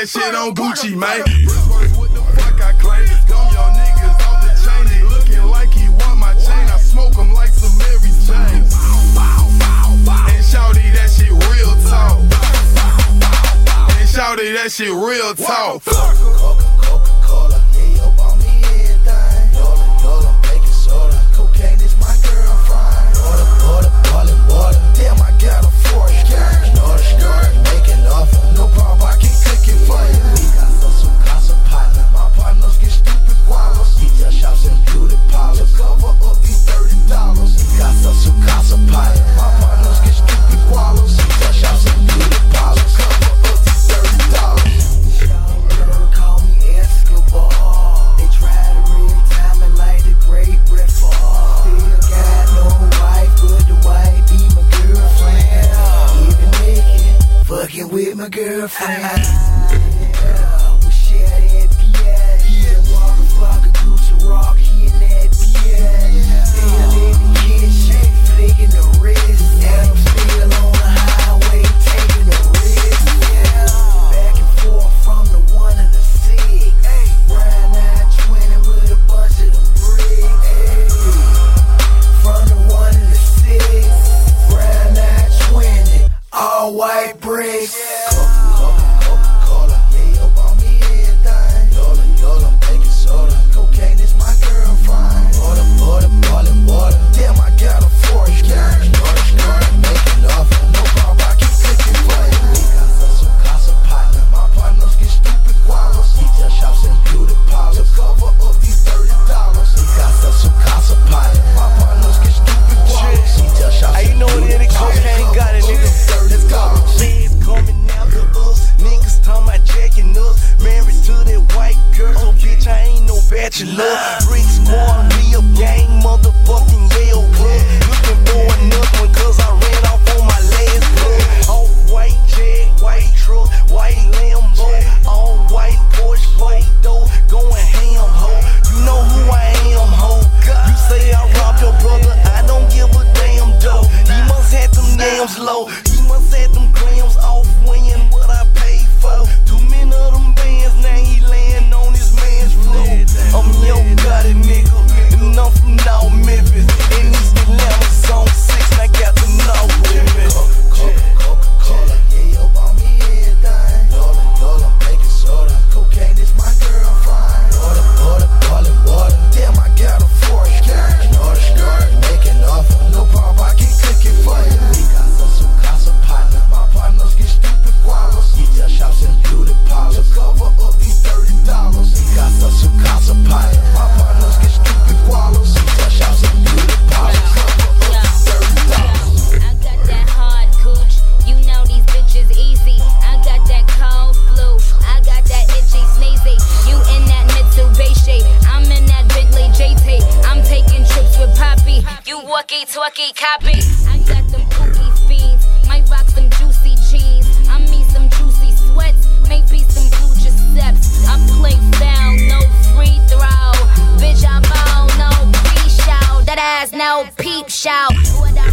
that shit on Gucci, man. What the fuck I claim? Dumb young niggas off the chain. He looking like he want my chain. I smoke him like some Mary Jane. And shawty, that shit real talk. And shawty, that shit real talk. Coca-Cola, yeah, yo, bought me everything. Yola, baking soda. Cocaine is my girlfriend. Water, water. Damn, I got a fork. Snort, making offer. No problem, I can cook it for you. We got some casa partner. My partners get stupid gualos. Detail shops and beauty parlors. To cover up these $30. We got some casa partner. My partners get stupid gualos. Detail shops and beauty parlors. To cover up these $30. Girl, call me Escobar. They try to re-time it like the great Brett Favre. Still got no wife, but the wife be my girlfriend. Even naked, fucking with my girlfriend. We share that PI. Motherfucker, Gucci rock, he in that PI. Still in the kitchen, flicking the wrist. And I'm still on the highway, taking the risk. Back and forth from the 1 to the 6. Ride 920 with a bunch of them bricks. From the 1 to the 6. Ride 920, all white bricks. Coca-Cola, yeah, yo, bought me everything. Yola, baking soda. Cocaine is my girlfriend. Water, boiling water. Damn, I got a fork. Snort, making offer. No problem, I can cook it for you. We got some casa partner. My partners get stupid gualos. Detail shops and beauty parlors. To cover up these $30. We got some casa partner. My partners get stupid gualos. Detail shops and beauty parlors. Cocaine got it, nigga. Let's go. Feds coming after us. Niggas talking about jacking us. Married to that white girl. So bitch, I ain't no bachelor. Bricks squad, be a gang, motherfucking Yale club. Looking for another one, cause I ran off on my last club. All white Jag, white truck, white Lambo. All white Porsche, white door, going ham, ho. You know who I am, ho. You say I robbed your brother, I don't give a damn, though. He must have them yams low. He must have them grams off weighing what I paid for. Too many of them bands, now he laying on his man's floor. I'm yo got it, nigga, and I'm from North Memphis. And East Atlanta's on 6, and I got the North with me. Coca-Cola, yeah, yo, bought me everything. Yola, baking soda. Cocaine is my girlfriend. Water, boiling water. Damn, I got a fork. Snort, making offer. No problem, I can cook it for you. We got some casa partner. My partners get stupid gualos. Detail shops and beauty parlors. To cover up these $30. We got some casa partner. My partners get stupid gualos. Detail shops and beauty parlors. To cover up these $30. I got that hard gooch, you know these bitches easy. I got that cold flu, I got that itchy sneezy. You in that Mitsubishi, I'm in that Bentley JT. I'm taking trips with Poppy, you walkie-talkie copy. I got them kooky fiends, might rock some juicy jeans. I mean some juicy sweats, maybe some blue Giuseppe's. I play foul, no free throw. Bitch, I ball, no pre-show. That ass, no peep show. What I